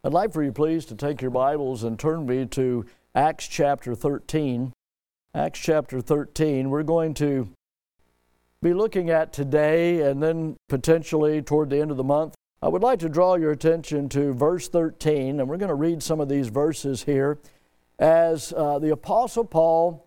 I'd like for you, please, to take your Bibles and turn me to Acts chapter 13. Acts chapter 13, we're going to be looking at today and then potentially toward the end of the month. I would like to draw your attention to verse 13, and we're going to read some of these verses here as the Apostle Paul,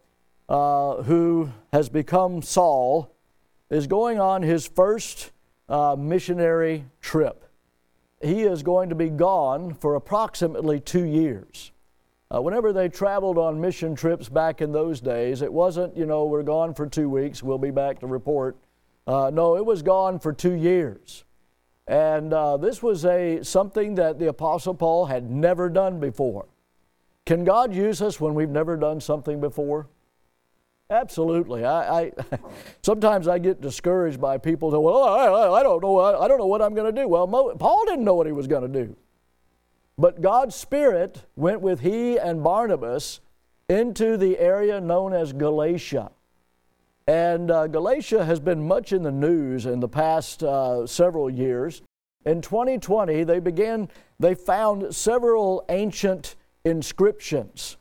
who has become Saul, is going on his first missionary trip. He is going to be gone for approximately 2 years. Whenever they traveled on mission trips back in those days, it wasn't, we're gone for 2 weeks, we'll be back to report. No, it was gone for 2 years. And this was something that the Apostle Paul had never done before. Can God use us when we've never done something before? Absolutely. Sometimes I get discouraged by people who, I don't know what I'm going to do. Well, Paul didn't know what he was going to do. But God's Spirit went with he and Barnabas into the area known as Galatia. And Galatia has been much in the news in the past several years. In 2020, they found several ancient inscriptions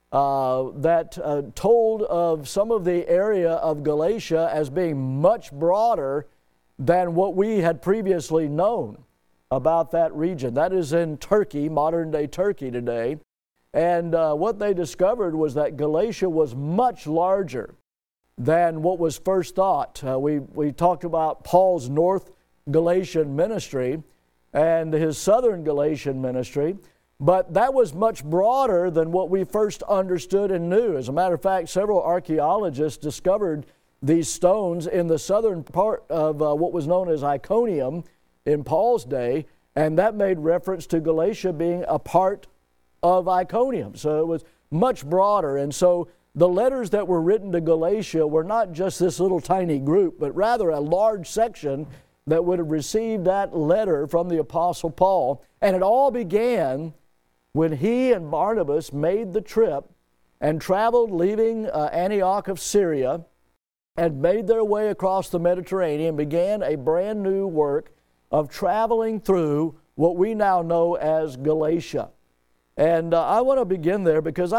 that told of some of the area of Galatia as being much broader than what we had previously known about that region. That is in Turkey, modern-day Turkey today. And what they discovered was that Galatia was much larger than what was first thought. We talked about Paul's North Galatian ministry and his Southern Galatian ministry, but that was much broader than what we first understood and knew. As a matter of fact, several archaeologists discovered these stones in the southern part of what was known as Iconium in Paul's day, and that made reference to Galatia being a part of Iconium. So it was much broader. And so the letters that were written to Galatia were not just this little tiny group, but rather a large section that would have received that letter from the Apostle Paul. And it all began when he and Barnabas made the trip and traveled, leaving Antioch of Syria, and made their way across the Mediterranean, began a brand new work of traveling through what we now know as Galatia. And I want to begin there because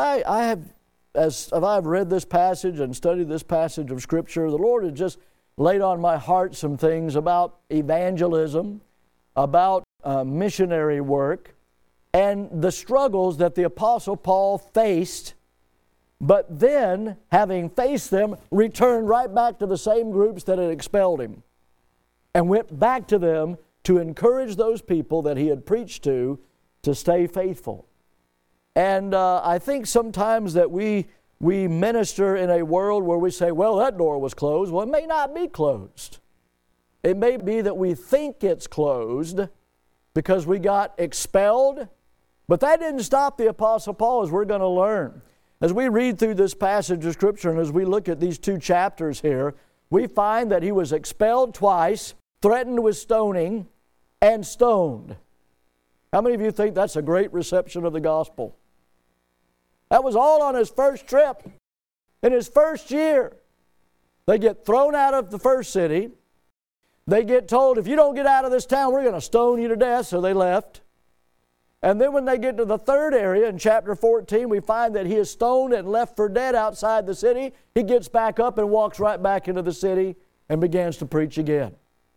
as I've read this passage and studied this passage of Scripture, the Lord has just laid on my heart some things about evangelism, about missionary work, and the struggles that the Apostle Paul faced, but then, having faced them, returned right back to the same groups that had expelled him and went back to them to encourage those people that he had preached to stay faithful. And I think sometimes that we minister in a world where we say, well, that door was closed. Well, it may not be closed. It may be that we think it's closed because we got expelled, but that didn't stop the Apostle Paul, as we're going to learn. As we read through this passage of Scripture and as we look at these 2 chapters here, we find that he was expelled twice, threatened with stoning, and stoned. How many of you think that's a great reception of the gospel? That was all on his first trip, in his first year. They get thrown out of the first city. They get told, if you don't get out of this town, we're going to stone you to death. So they left. And then when they get to the third area in chapter 14, we find that he is stoned and left for dead outside the city. He gets back up and walks right back into the city and begins to preach again.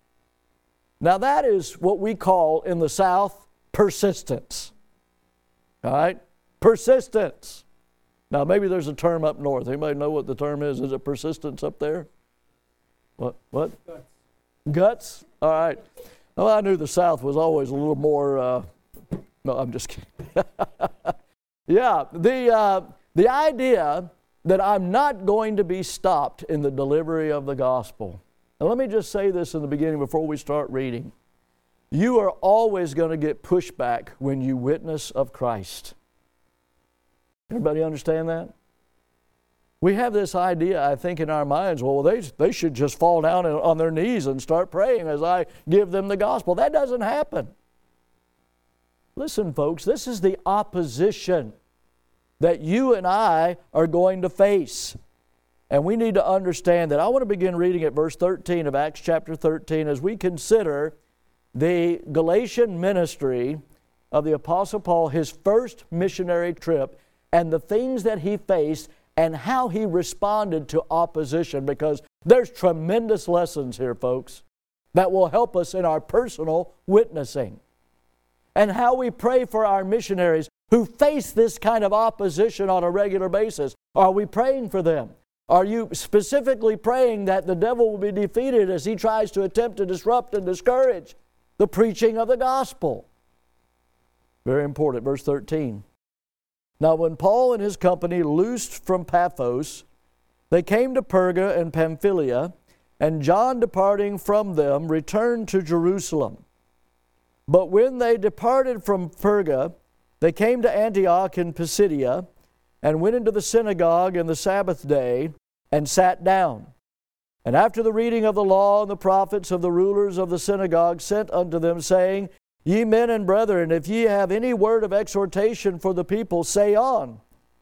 Now that is what we call in the South persistence. All right? Persistence. Now maybe there's a term up north. Anybody know what the term is? Is it persistence up there? What? Guts. Guts? All right. Well, I knew the South was always a little more... No, I'm just kidding. Yeah, the idea that I'm not going to be stopped in the delivery of the gospel. Now let me just say this in the beginning before we start reading. You are always going to get pushback when you witness of Christ. Everybody understand that? We have this idea, I think, in our minds, well, they should just fall down on their knees and start praying as I give them the gospel. That doesn't happen. Listen, folks, this is the opposition that you and I are going to face. And we need to understand that. I want to begin reading at verse 13 of Acts chapter 13 as we consider the Galatian ministry of the Apostle Paul, his first missionary trip, and the things that he faced and how he responded to opposition, because there's tremendous lessons here, folks, that will help us in our personal witnessing. And how we pray for our missionaries who face this kind of opposition on a regular basis. Are we praying for them? Are you specifically praying that the devil will be defeated as he tries to attempt to disrupt and discourage the preaching of the gospel? Very important. Verse 13. Now when Paul and his company loosed from Paphos, they came to Perga and Pamphylia, and John departing from them returned to Jerusalem. But when they departed from Perga, they came to Antioch in Pisidia, and went into the synagogue in the Sabbath day, and sat down. And after the reading of the law and the prophets, of the rulers of the synagogue sent unto them, saying, Ye men and brethren, if ye have any word of exhortation for the people, say on.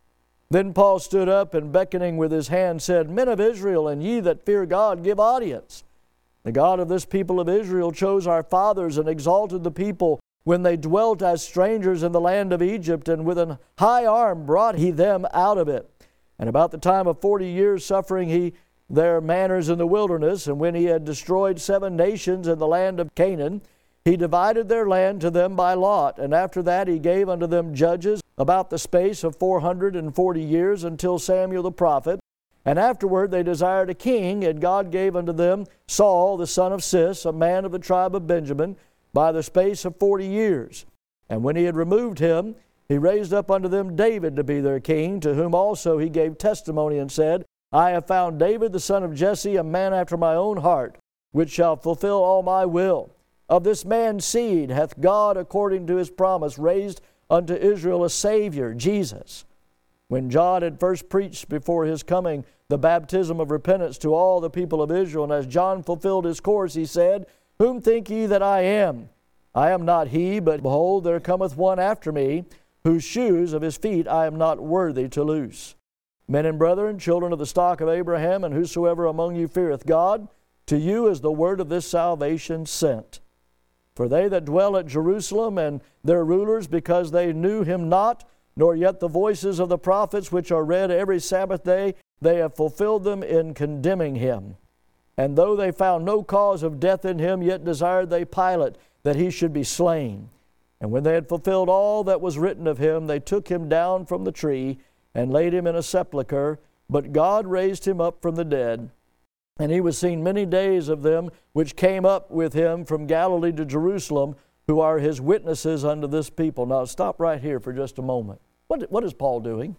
Then Paul stood up, and beckoning with his hand said, Men of Israel, and ye that fear God, give audience. The God of this people of Israel chose our fathers and exalted the people when they dwelt as strangers in the land of Egypt, and with an high arm brought he them out of it. And about the time of 40 years suffering he their manners in the wilderness, and when he had destroyed 7 nations in the land of Canaan, he divided their land to them by lot, and after that he gave unto them judges about the space of 440 years, until Samuel the prophet. And afterward they desired a king, and God gave unto them Saul the son of Cis, a man of the tribe of Benjamin, by the space of 40 years. And when he had removed him, he raised up unto them David to be their king, to whom also he gave testimony and said, I have found David the son of Jesse, a man after my own heart, which shall fulfill all my will. Of this man's seed hath God, according to his promise, raised unto Israel a Savior, Jesus. When John had first preached before his coming the baptism of repentance to all the people of Israel, and as John fulfilled his course, he said, Whom think ye that I am? I am not he, but behold, there cometh one after me, whose shoes of his feet I am not worthy to loose. Men and brethren, children of the stock of Abraham, and whosoever among you feareth God, to you is the word of this salvation sent. For they that dwell at Jerusalem, and their rulers, because they knew him not, nor yet the voices of the prophets, which are read every Sabbath day, they have fulfilled them in condemning him. And though they found no cause of death in him, yet desired they Pilate that he should be slain. And when they had fulfilled all that was written of him, they took him down from the tree, and laid him in a sepulchre. But God raised him up from the dead. And he was seen many days of them which came up with him from Galilee to Jerusalem, who are his witnesses unto this people. Now stop right here for just a moment. What is Paul doing?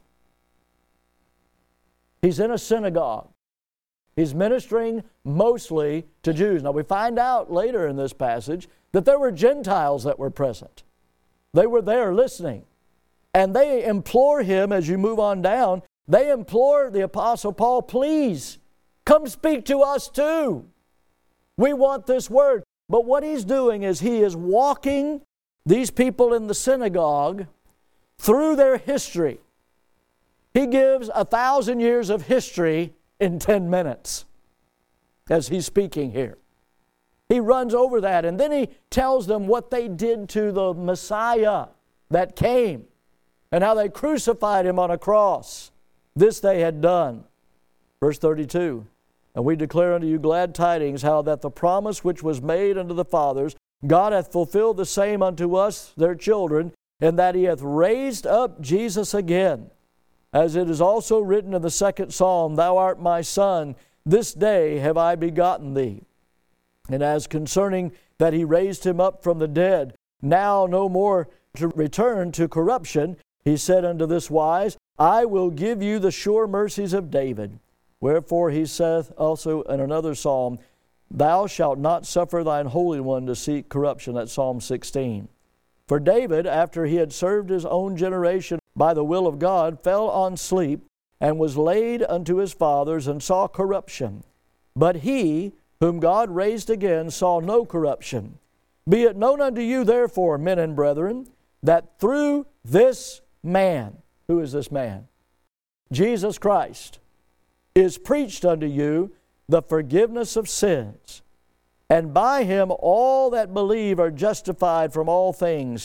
He's in a synagogue. He's ministering mostly to Jews. Now we find out later in this passage that there were Gentiles that were present. They were there listening. And they implore him, as you move on down, they implore the Apostle Paul, please, come speak to us too. We want this word. But what he's doing is he is walking these people in the synagogue through their history. He gives 1,000 years of history in 10 minutes as he's speaking here. He runs over that, and then he tells them what they did to the Messiah that came and how they crucified him on a cross. This they had done. Verse 32, And we declare unto you glad tidings, how that the promise which was made unto the fathers, God hath fulfilled the same unto us, their children, and that he hath raised up Jesus again. As it is also written in the 2nd Psalm, Thou art my son, this day have I begotten thee. And as concerning that he raised him up from the dead, now no more to return to corruption, he said unto this wise, I will give you the sure mercies of David. Wherefore he saith also in another psalm, Thou shalt not suffer thine Holy One to see corruption. That's Psalm 16. For David, after he had served his own generation by the will of God, fell on sleep, and was laid unto his fathers, and saw corruption. But he, whom God raised again, saw no corruption. Be it known unto you, therefore, men and brethren, that through this man, who is this man? Jesus Christ, is preached unto you the forgiveness of sins. And by him all that believe are justified from all things,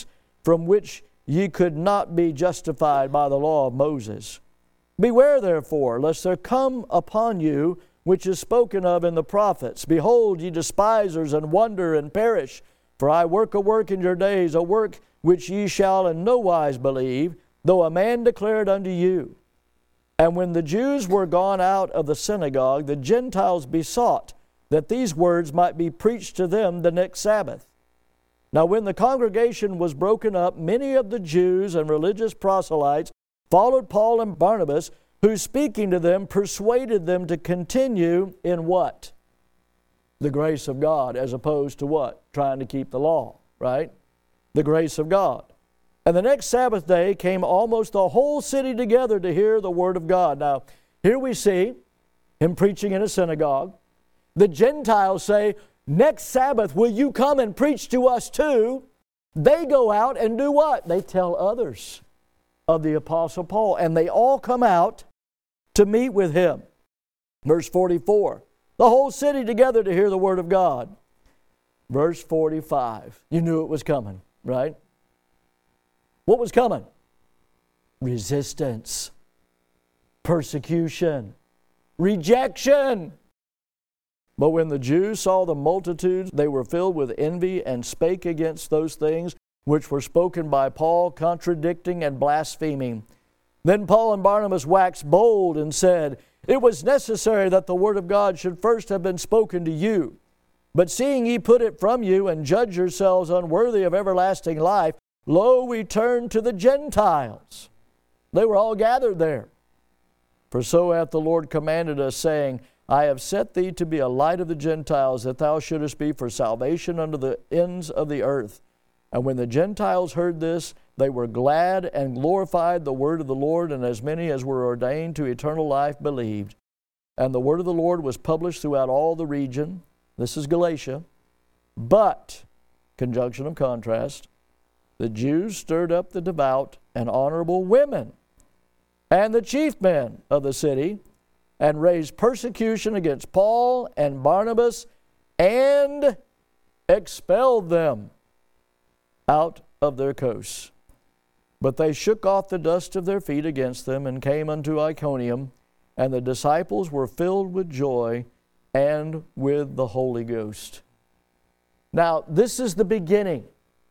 from which ye could not be justified by the law of Moses. Beware therefore, lest there come upon you, which is spoken of in the prophets, Behold, ye despisers, and wonder, and perish. For I work a work in your days, a work which ye shall in no wise believe, though a man declare it unto you. And when the Jews were gone out of the synagogue, the Gentiles besought that these words might be preached to them the next Sabbath. Now when the congregation was broken up, many of the Jews and religious proselytes followed Paul and Barnabas, who speaking to them persuaded them to continue in what? The grace of God, as opposed to what? Trying to keep the law, right? The grace of God. And the next Sabbath day came almost the whole city together to hear the word of God. Now, here we see him preaching in a synagogue. The Gentiles say, next Sabbath, will you come and preach to us too? They go out and do what? They tell others of the Apostle Paul. And they all come out to meet with him. Verse 44, the whole city together to hear the word of God. Verse 45, you knew it was coming, right? What was coming? Resistance, persecution, rejection. But when the Jews saw the multitudes, they were filled with envy and spake against those things which were spoken by Paul, contradicting and blaspheming. Then Paul and Barnabas waxed bold and said, It was necessary that the word of God should first have been spoken to you. But seeing ye put it from you, and judge yourselves unworthy of everlasting life, lo, we turn to the Gentiles. They were all gathered there. For so hath the Lord commanded us, saying, I have set thee to be a light of the Gentiles, that thou shouldest be for salvation unto the ends of the earth. And when the Gentiles heard this, they were glad and glorified the word of the Lord, and as many as were ordained to eternal life believed. And the word of the Lord was published throughout all the region. This is Galatia. But, conjunction of contrast, the Jews stirred up the devout and honorable women and the chief men of the city, and raised persecution against Paul and Barnabas, and expelled them out of their coasts. But they shook off the dust of their feet against them, and came unto Iconium, and the disciples were filled with joy and with the Holy Ghost. Now, this is the beginning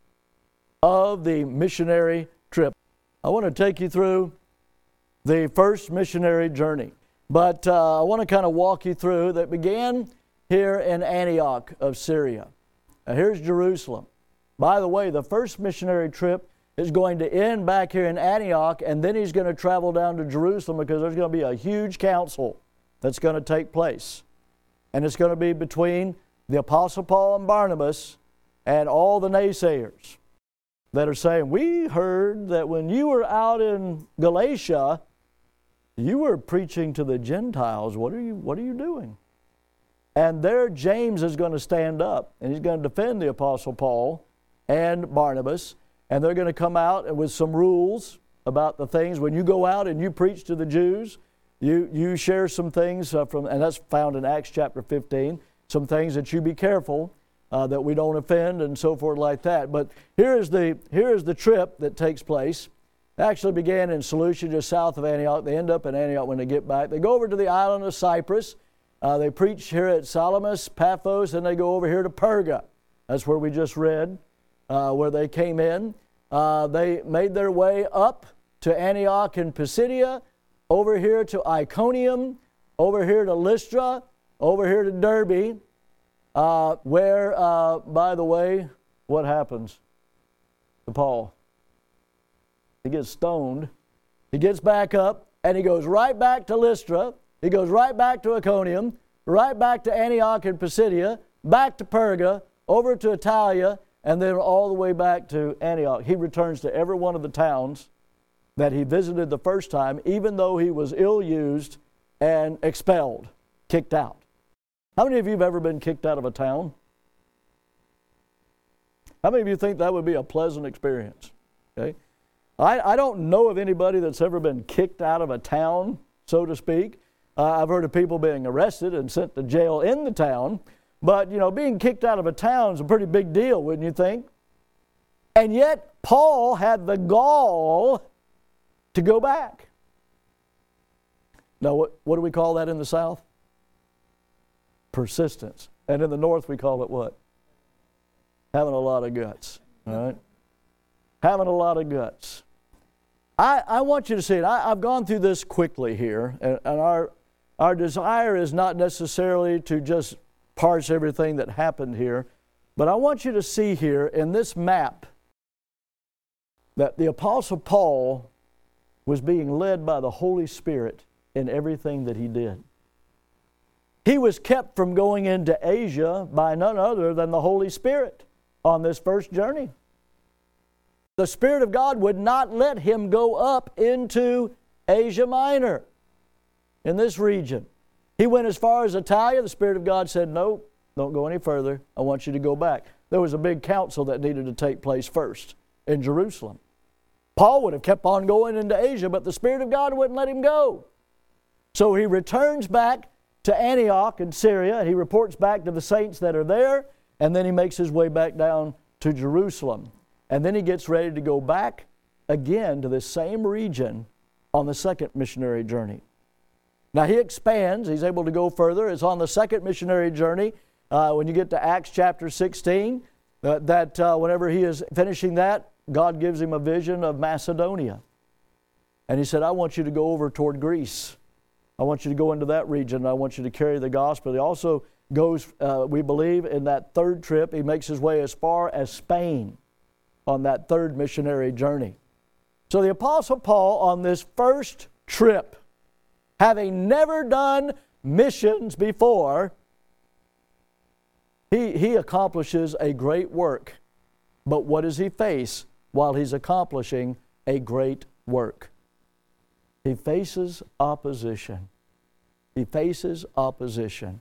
of the missionary trip. I want to take you through the first missionary journey. But I want to kind of walk you through that began here in Antioch of Syria. Now here's Jerusalem. By the way, the first missionary trip is going to end back here in Antioch, and then he's going to travel down to Jerusalem, because there's going to be a huge council that's going to take place. And it's going to be between the Apostle Paul and Barnabas and all the naysayers that are saying, we heard that when you were out in Galatia, you were preaching to the Gentiles. What are you doing? And there James is going to stand up, and he's going to defend the Apostle Paul and Barnabas, and they're going to come out with some rules about the things. When you go out and you preach to the Jews, you share some things and that's found in Acts chapter 15, some things that you be careful that we don't offend and so forth like that. But here is the trip that takes place. It actually began in Seleucia, just south of Antioch. They end up in Antioch when they get back. They go over to the island of Cyprus. They preach here at Salamis, Paphos, and they go over here to Perga. That's where we just read, where they came in. They made their way up to Antioch in Pisidia, over here to Iconium, over here to Lystra, over here to Derbe, where, by the way, what happens to Paul? He gets stoned. He gets back up, and he goes right back to Lystra. He goes right back to Iconium, right back to Antioch and Pisidia, back to Perga, over to Italia, and then all the way back to Antioch. He returns to every one of the towns that he visited the first time, even though he was ill-used and expelled, kicked out. How many of you have ever been kicked out of a town? How many of you think that would be a pleasant experience? Okay. I don't know of anybody that's ever been kicked out of a town, so to speak. I've heard of people being arrested and sent to jail in the town. But, being kicked out of a town is a pretty big deal, wouldn't you think? And yet, Paul had the gall to go back. Now, what do we call that in the South? Persistence. And in the North, we call it what? Having a lot of guts. All right? Having a lot of guts. I want you to see it. I've gone through this quickly here, and our desire is not necessarily to just parse everything that happened here, but I want you to see here in this map that the Apostle Paul was being led by the Holy Spirit in everything that he did. He was kept from going into Asia by none other than the Holy Spirit on this first journey. The Spirit of God would not let him go up into Asia Minor in this region. He went as far as Italia. The Spirit of God said, no, don't go any further. I want you to go back. There was a big council that needed to take place first in Jerusalem. Paul would have kept on going into Asia, but the Spirit of God wouldn't let him go. So he returns back to Antioch in Syria. He reports back to the saints that are there, and then he makes his way back down to Jerusalem. And then he gets ready to go back again to this same region on the second missionary journey. Now he expands. He's able to go further. It's on the second missionary journey when you get to Acts chapter 16 whenever he is finishing that, God gives him a vision of Macedonia. And he said, I want you to go over toward Greece. I want you to go into that region. I want you to carry the gospel. He also goes, we believe, in that third trip, he makes his way as far as Spain on that third missionary journey. So the Apostle Paul, on this first trip, having never done missions before, he accomplishes a great work. But what does he face while he's accomplishing a great work? He faces opposition. He faces opposition.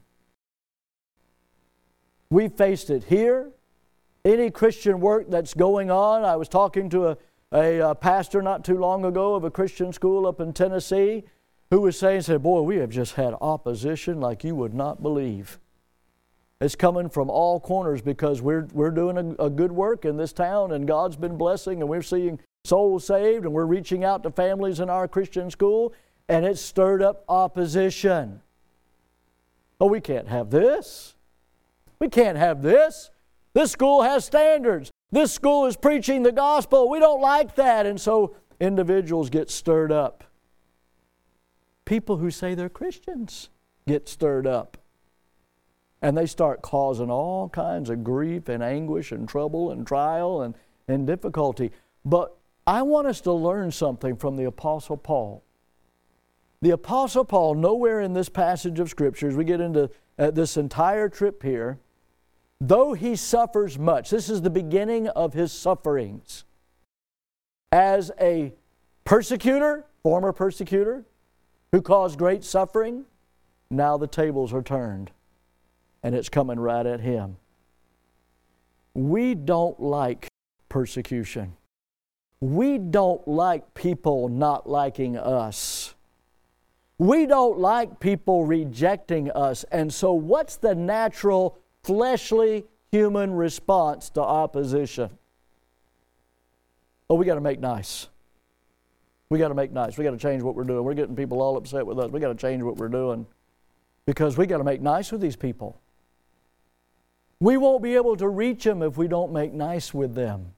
We faced it here. Any Christian work that's going on. I was talking to a pastor not too long ago of a Christian school up in Tennessee who was saying, boy, we have just had opposition like you would not believe. It's coming from all corners because we're doing a good work in this town, and God's been blessing, and we're seeing souls saved, and we're reaching out to families in our Christian school, and it's stirred up opposition. Oh, we can't have this. We can't have this. This school has standards. This school is preaching the gospel. We don't like that. And so individuals get stirred up. People who say they're Christians get stirred up. And they start causing all kinds of grief and anguish and trouble and trial and difficulty. But I want us to learn something from the Apostle Paul. The Apostle Paul, nowhere in this passage of Scripture, as we get into this entire trip here, though he suffers much, this is the beginning of his sufferings. As a persecutor, former persecutor, who caused great suffering, now the tables are turned, and it's coming right at him. We don't like persecution. We don't like people not liking us. We don't like people rejecting us. And so what's the natural fleshly human response to opposition? Oh, we got to make nice. We got to make nice. We got to change what we're doing. We're getting people all upset with us. We got to change what we're doing because we got to make nice with these people. We won't be able to reach them if we don't make nice with them.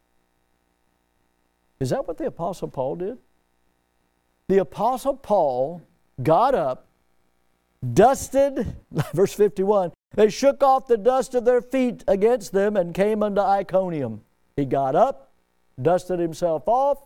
Is that what the Apostle Paul did? The Apostle Paul got up, dusted, verse 51, they shook off the dust of their feet against them and came unto Iconium. He got up, dusted himself off,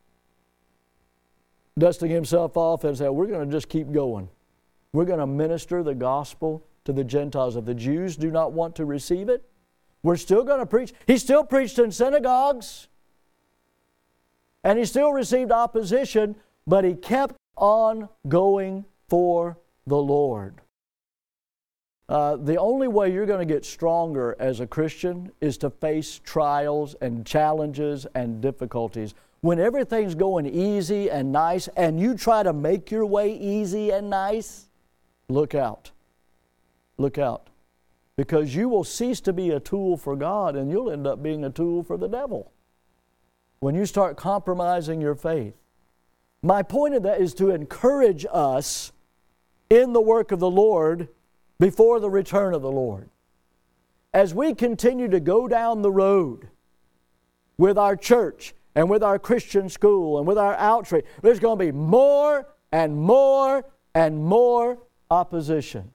and said, we're going to just keep going. We're going to minister the gospel to the Gentiles. If the Jews do not want to receive it, we're still going to preach. He still preached in synagogues, and he still received opposition, but he kept on going for the Lord. The only way you're going to get stronger as a Christian is to face trials and challenges and difficulties. When everything's going easy and nice and you try to make your way easy and nice, look out. Look out. Because you will cease to be a tool for God and you'll end up being a tool for the devil. when you start compromising your faith. My point of that is to encourage us in the work of the Lord before the return of the Lord. As we continue to go down the road with our church and with our Christian school and with our outreach, there's going to be more and more and more opposition.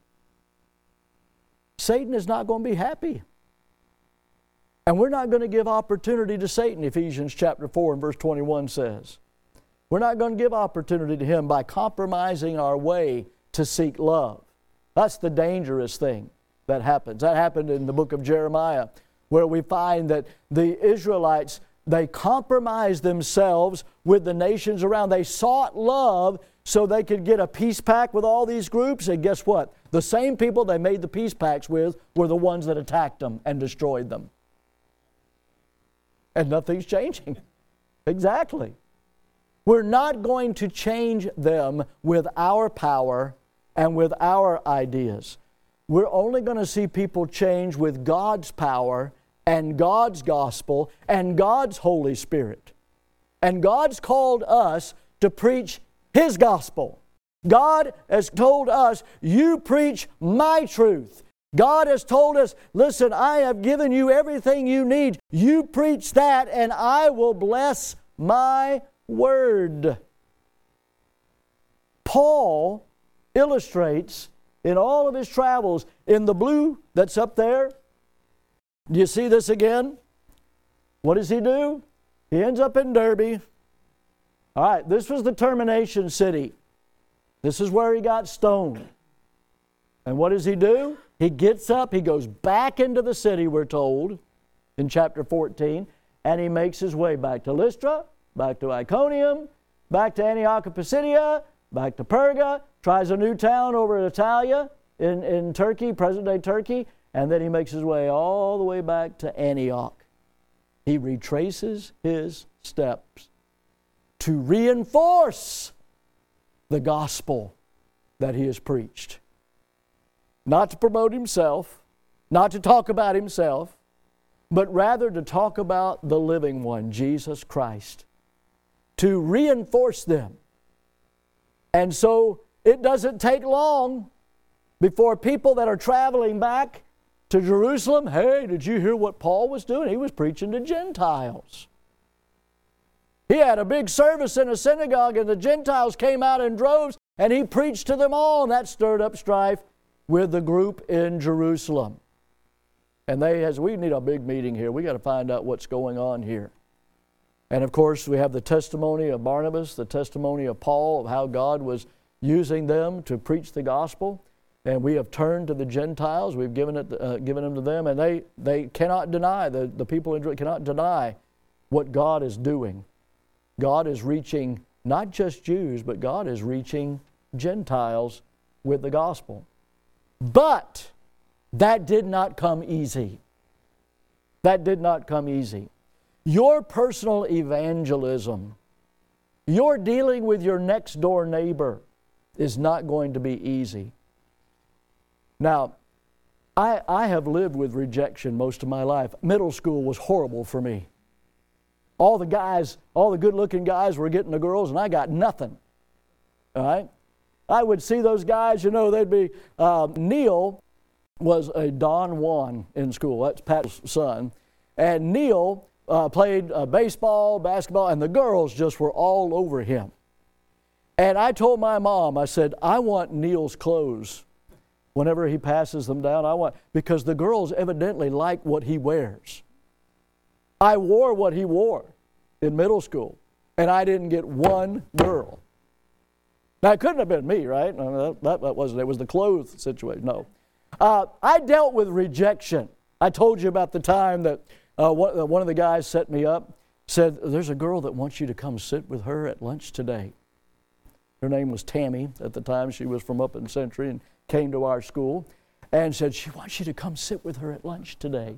Satan is not going to be happy. And we're not going to give opportunity to Satan, Ephesians chapter 4 and verse 21 says. We're not going to give opportunity to him by compromising our way to seek love. That's the dangerous thing that happens. That happened in the book of Jeremiah, where we find that the Israelites, they compromised themselves with the nations around. They sought love so they could get a peace pact with all these groups. And guess what? The same people they made the peace pacts with were the ones that attacked them and destroyed them. And nothing's changing. Exactly. We're not going to change them with our power and with our ideas. We're only going to see people change with God's power and God's gospel and God's Holy Spirit. And God's called us to preach His gospel. God has told us, you preach my truth. God has told us, listen, I have given you everything you need. You preach that and I will bless my word. Paul illustrates in all of his travels, in the blue that's up there. Do you see this again? What does he do? He ends up in Derbe. All right, this was the termination city. This is where he got stoned. And what does he do? He gets up, he goes back into the city, we're told, in chapter 14, and he makes his way back to Lystra, back to Iconium, back to Antioch of Pisidia, back to Perga, tries a new town over in Italia, in Turkey, present-day Turkey, and then he makes his way all the way back to Antioch. He retraces his steps to reinforce the gospel that he has preached. Not to promote himself, not to talk about himself, but rather to talk about the living one, Jesus Christ, to reinforce them. And so it doesn't take long before people that are traveling back to Jerusalem, hey, did you hear what Paul was doing? He was preaching to Gentiles. He had a big service in a synagogue and the Gentiles came out in droves and he preached to them all, and that stirred up strife with the group in Jerusalem. And we need a big meeting here. We got to find out what's going on here. And of course, we have the testimony of Barnabas, the testimony of Paul, of how God was using them to preach the gospel. And we have turned to the Gentiles. We've given them to them. And they cannot deny, the people in Jerusalem cannot deny what God is doing. God is reaching not just Jews, but God is reaching Gentiles with the gospel. But that did not come easy. That did not come easy. Your personal evangelism, your dealing with your next door neighbor is not going to be easy. Now, I have lived with rejection most of my life. Middle school was horrible for me. All the good-looking guys were getting the girls, and I got nothing. All right? I would see those guys, they'd be, Neil was a Don Juan in school. That's Pat's son. And Neil played baseball, basketball, and the girls just were all over him. And I told my mom, I said, I want Neil's clothes. Whenever he passes them down, because the girls evidently like what he wears. I wore what he wore in middle school, and I didn't get one girl. Now, it couldn't have been me, right? That wasn't it. It was the clothes situation. No. I dealt with rejection. I told you about the time that one of the guys set me up, said, there's a girl that wants you to come sit with her at lunch today. Her name was Tammy. At the time, she was from up in Century and came to our school, and said, she wants you to come sit with her at lunch today.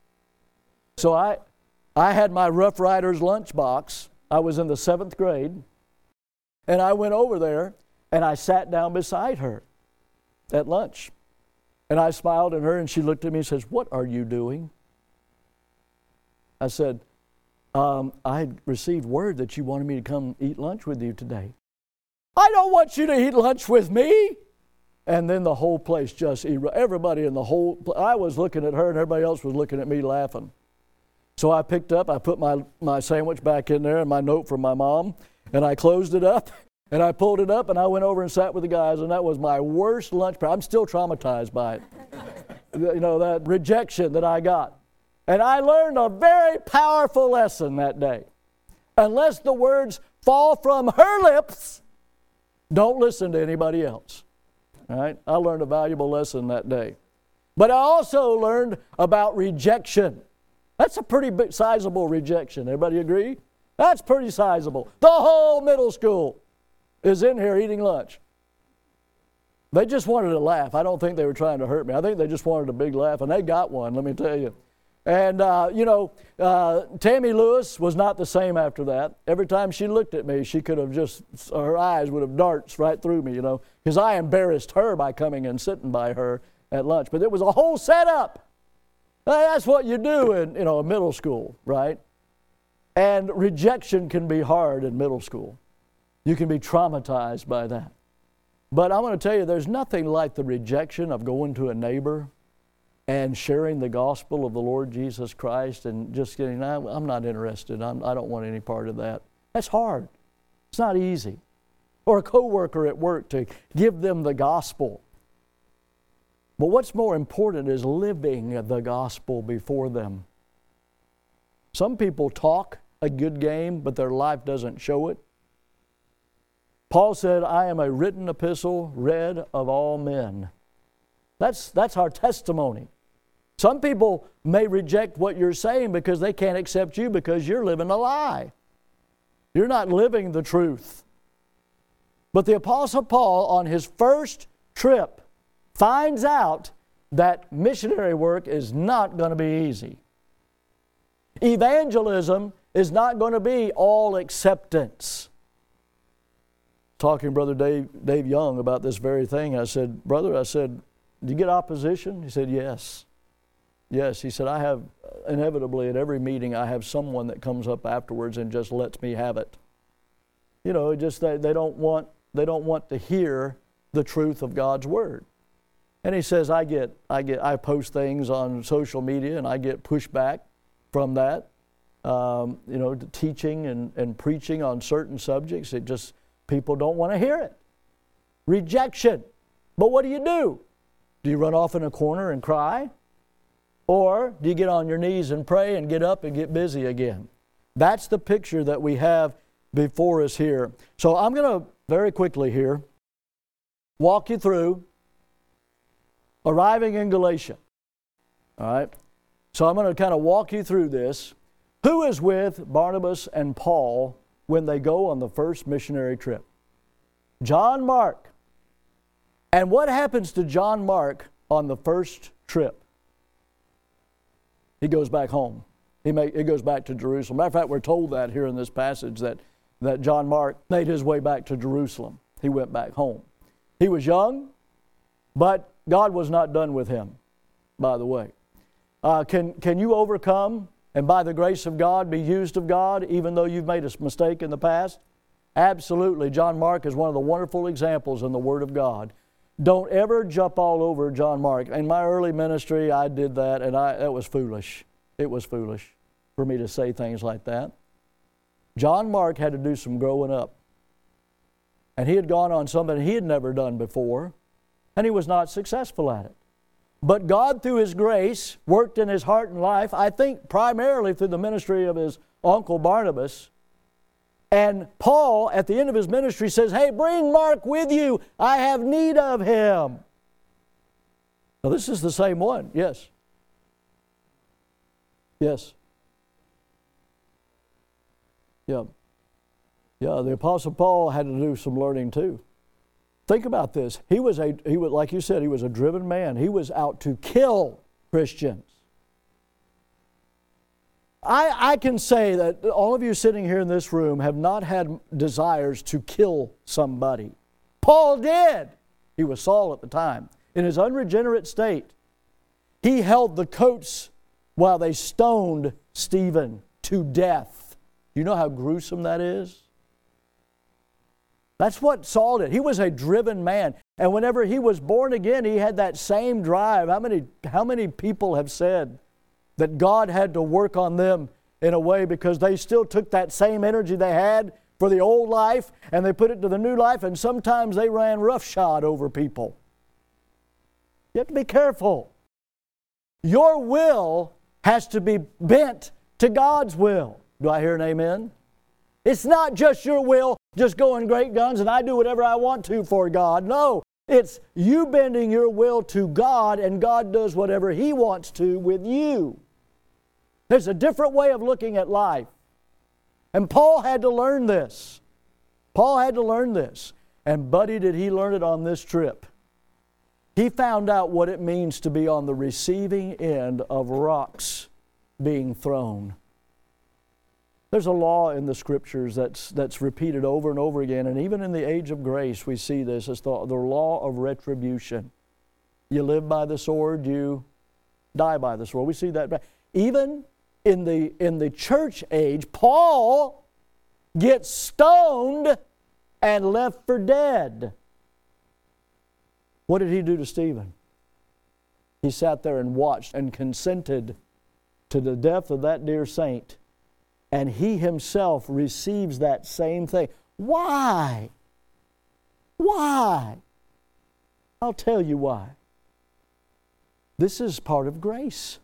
So I had my Rough Riders lunchbox. I was in the 7th grade. And I went over there and I sat down beside her at lunch. And I smiled at her and she looked at me and says, what are you doing? I said, I received word that you wanted me to come eat lunch with you today. I don't want you to eat lunch with me. And then the whole place just, everybody in the whole, I was looking at her and everybody else was looking at me laughing. So I picked up, I put my sandwich back in there and my note from my mom, and I closed it up, and I pulled it up, and I went over and sat with the guys, and that was my worst lunch. I'm still traumatized by it. That rejection that I got. And I learned a very powerful lesson that day. Unless the words fall from her lips, don't listen to anybody else. All right? I learned a valuable lesson that day. But I also learned about rejection. That's a pretty big, sizable rejection. Everybody agree? That's pretty sizable. The whole middle school is in here eating lunch. They just wanted to laugh. I don't think they were trying to hurt me. I think they just wanted a big laugh, and they got one, let me tell you. And, Tammy Lewis was not the same after that. Every time she looked at me, she could have her eyes would have darts right through me, because I embarrassed her by coming and sitting by her at lunch. But it was a whole setup. That's what you do in, middle school, right? And rejection can be hard in middle school. You can be traumatized by that. But I want to tell you, there's nothing like the rejection of going to a neighbor and sharing the gospel of the Lord Jesus Christ and just getting, I'm not interested. I don't want any part of that. That's hard. It's not easy. Or a coworker at work to give them the gospel. But what's more important is living the gospel before them. Some people talk a good game, but their life doesn't show it. Paul said, I am a written epistle read of all men. That's our testimony. Some people may reject what you're saying because they can't accept you because you're living a lie. You're not living the truth. But the Apostle Paul, on his first trip, finds out that missionary work is not going to be easy. Evangelism is not going to be all acceptance. Talking to Brother Dave Young about this very thing, I said, Brother, do you get opposition? He said, yes. Yes, he said, I have, inevitably at every meeting, I have someone that comes up afterwards and just lets me have it. Just they don't want to hear the truth of God's Word. And he says, I post things on social media and I get pushback from that. Teaching and preaching on certain subjects, people don't want to hear it. Rejection. But what do? Do you run off in a corner and cry? Or do you get on your knees and pray and get up and get busy again? That's the picture that we have before us here. So I'm going to very quickly here walk you through arriving in Galatia. All right? So I'm going to kind of walk you through this. Who is with Barnabas and Paul when they go on the first missionary trip? John Mark. And what happens to John Mark on the first trip? He goes back home. He goes back to Jerusalem. Matter of fact, we're told that here in this passage that John Mark made his way back to Jerusalem. He went back home. He was young, but God was not done with him, by the way. Can you overcome and by the grace of God be used of God even though you've made a mistake in the past? Absolutely. John Mark is one of the wonderful examples in the Word of God. Don't ever jump all over John Mark. In my early ministry, I did that, and that was foolish. It was foolish for me to say things like that. John Mark had to do some growing up. And he had gone on something he had never done before, and he was not successful at it. But God, through His grace, worked in his heart and life, I think primarily through the ministry of his uncle Barnabas. And Paul, at the end of his ministry, says, hey, bring Mark with you. I have need of him. Now, this is the same one. Yes. Yes. Yeah. Yeah, the Apostle Paul had to do some learning too. Think about this. He was, like you said, he was a driven man. He was out to kill Christians. I can say that all of you sitting here in this room have not had desires to kill somebody. Paul did. He was Saul at the time. In his unregenerate state, he held the coats while they stoned Stephen to death. You know how gruesome that is? That's what Saul did. He was a driven man. And whenever he was born again, he had that same drive. How many people have said that God had to work on them in a way because they still took that same energy they had for the old life and they put it to the new life, and sometimes they ran roughshod over people. You have to be careful. Your will has to be bent to God's will. Do I hear an amen? It's not just your will, just going great guns and I do whatever I want to for God. No, it's you bending your will to God and God does whatever He wants to with you. There's a different way of looking at life. And Paul had to learn this. Paul had to learn this. And buddy, did he learn it on this trip. He found out what it means to be on the receiving end of rocks being thrown. There's a law in the Scriptures that's repeated over and over again, and even in the age of grace we see this. It's the law of retribution. You live by the sword, you die by the sword. We see that. Even in the church age, Paul gets stoned and left for dead. What did he do to Stephen? He sat there and watched and consented to the death of that dear saint. And he himself receives that same thing. Why? Why? I'll tell you why. This is part of grace.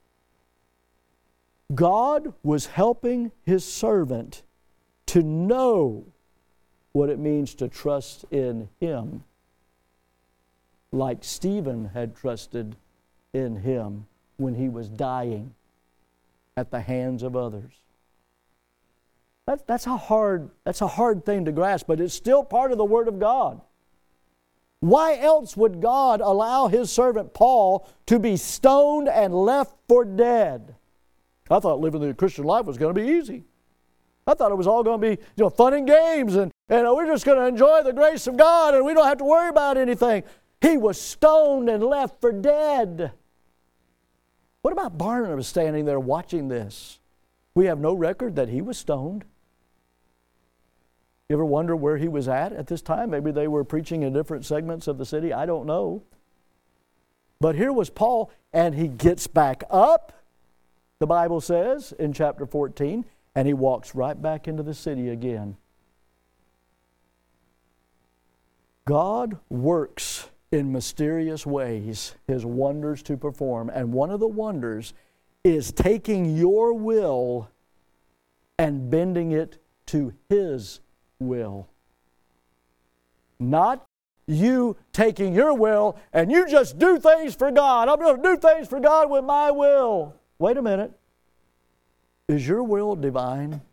God was helping His servant to know what it means to trust in Him, like Stephen had trusted in Him when he was dying at the hands of others. That's a hard thing to grasp, but it's still part of the Word of God. Why else would God allow His servant Paul to be stoned and left for dead? I thought living the Christian life was going to be easy. I thought it was all going to be fun and games, and we're just going to enjoy the grace of God, and we don't have to worry about anything. He was stoned and left for dead. What about Barnabas standing there watching this? We have no record that he was stoned. You ever wonder where he was at this time? Maybe they were preaching in different segments of the city. I don't know. But here was Paul, and he gets back up, the Bible says in chapter 14, and he walks right back into the city again. God works in mysterious ways His wonders to perform. And one of the wonders is taking your will and bending it to His will. Not you taking your will and you just do things for God. I'm going to do things for God with my will. Wait a minute. Is your will divine?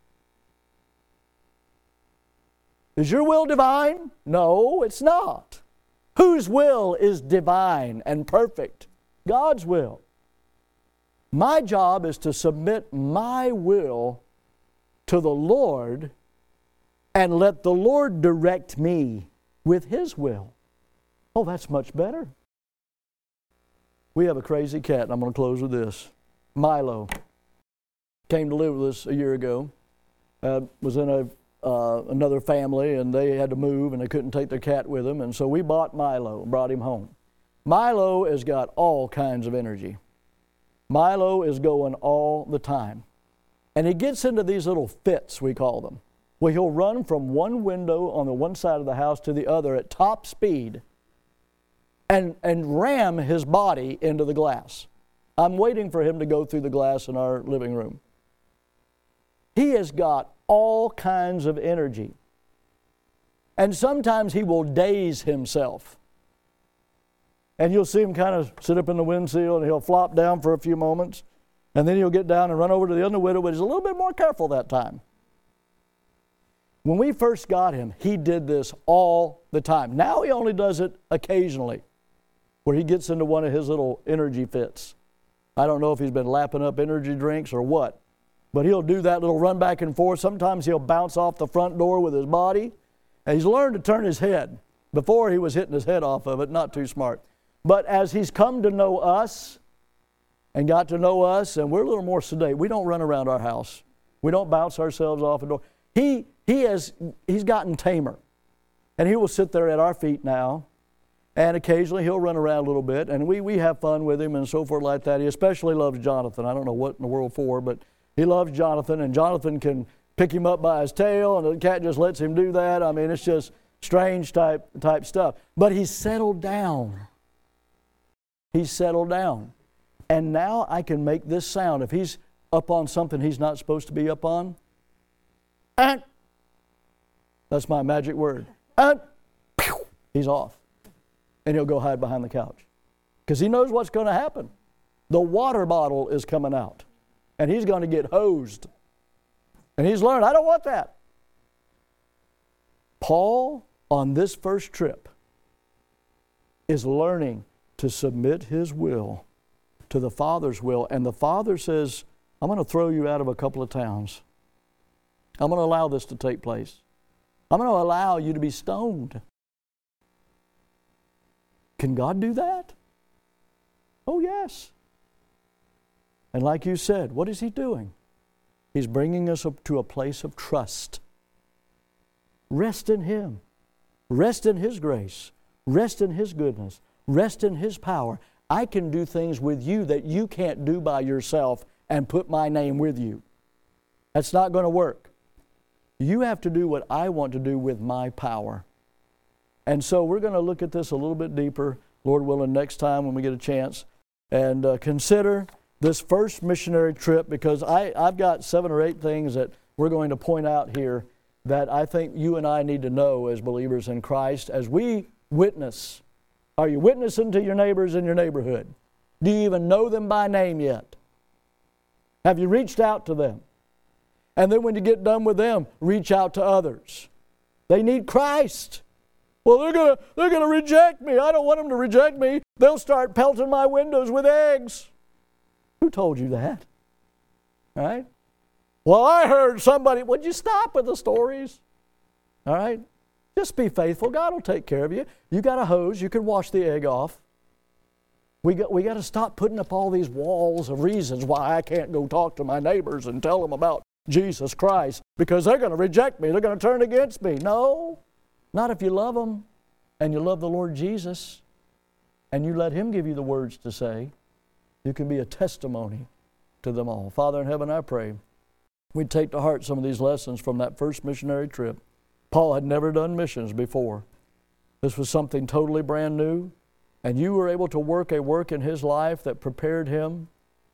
Is your will divine? No, it's not. Whose will is divine and perfect? God's will. My job is to submit my will to the Lord and let the Lord direct me with His will. Oh, that's much better. We have a crazy cat, and I'm going to close with this. Milo came to live with us a year ago. Was in another family, and they had to move, and they couldn't take their cat with them, and so we bought Milo and brought him home. Milo has got all kinds of energy. Milo is going all the time. And he gets into these little fits, we call them, where he'll run from one window on the one side of the house to the other at top speed and ram his body into the glass. I'm waiting for him to go through the glass in our living room. He has got all kinds of energy. And sometimes he will daze himself. And you'll see him kind of sit up in the windowsill and he'll flop down for a few moments. And then he'll get down and run over to the other window, but he's a little bit more careful that time. When we first got him, he did this all the time. Now he only does it occasionally, where he gets into one of his little energy fits. I don't know if he's been lapping up energy drinks or what, but he'll do that little run back and forth. Sometimes he'll bounce off the front door with his body, and he's learned to turn his head. Before he was hitting his head off of it, not too smart. But as he's come to know us and got to know us, and we're a little more sedate. We don't run around our house. We don't bounce ourselves off the door. He's gotten tamer. And he will sit there at our feet now. And occasionally he'll run around a little bit. And we have fun with him and so forth like that. He especially loves Jonathan. I don't know what in the world for, but he loves Jonathan. And Jonathan can pick him up by his tail. And the cat just lets him do that. I mean, it's just strange type stuff. But he's settled down. He's settled down. And now I can make this sound. If he's up on something he's not supposed to be up on, and that's my magic word. And he's off. And he'll go hide behind the couch. Because he knows what's going to happen. The water bottle is coming out. And he's going to get hosed. And he's learned, I don't want that. Paul, on this first trip, is learning to submit his will to the Father's will. And the Father says, I'm going to throw you out of a couple of towns. I'm going to allow this to take place. I'm going to allow you to be stoned. Can God do that? Oh, yes. And like you said, what is He doing? He's bringing us up to a place of trust. Rest in Him. Rest in His grace. Rest in His goodness. Rest in His power. I can do things with you that you can't do by yourself and put my name with you. That's not going to work. You have to do what I want to do with my power. And so we're going to look at this a little bit deeper, Lord willing, next time when we get a chance. And consider this first missionary trip, because I've got 7 or 8 things that we're going to point out here that I think you and I need to know as believers in Christ as we witness. Are you witnessing to your neighbors in your neighborhood? Do you even know them by name yet? Have you reached out to them? And then when you get done with them, reach out to others. They need Christ. Well, they're gonna reject me. I don't want them to reject me. They'll start pelting my windows with eggs. Who told you that? All right? Well, I heard somebody. Would you stop with the stories? All right? Just be faithful. God will take care of you. You got a hose. You can wash the egg off. We got to stop putting up all these walls of reasons why I can't go talk to my neighbors and tell them about Jesus Christ, because they're going to reject me. They're going to turn against me. No, not if you love them and you love the Lord Jesus and you let Him give you the words to say. You can be a testimony to them all. Father in heaven, I pray we'd take to heart some of these lessons from that first missionary trip. Paul had never done missions before. This was something totally brand new, and you were able to work a work in his life that prepared him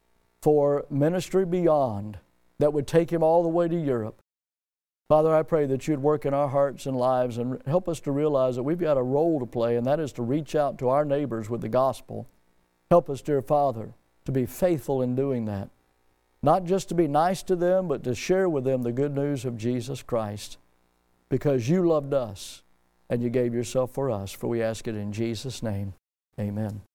for ministry beyond, that would take him all the way to Europe. Father, I pray that you'd work in our hearts and lives and help us to realize that we've got a role to play, and that is to reach out to our neighbors with the gospel. Help us, dear Father, to be faithful in doing that. Not just to be nice to them, but to share with them the good news of Jesus Christ. Because you loved us and you gave yourself for us. For we ask it in Jesus' name. Amen.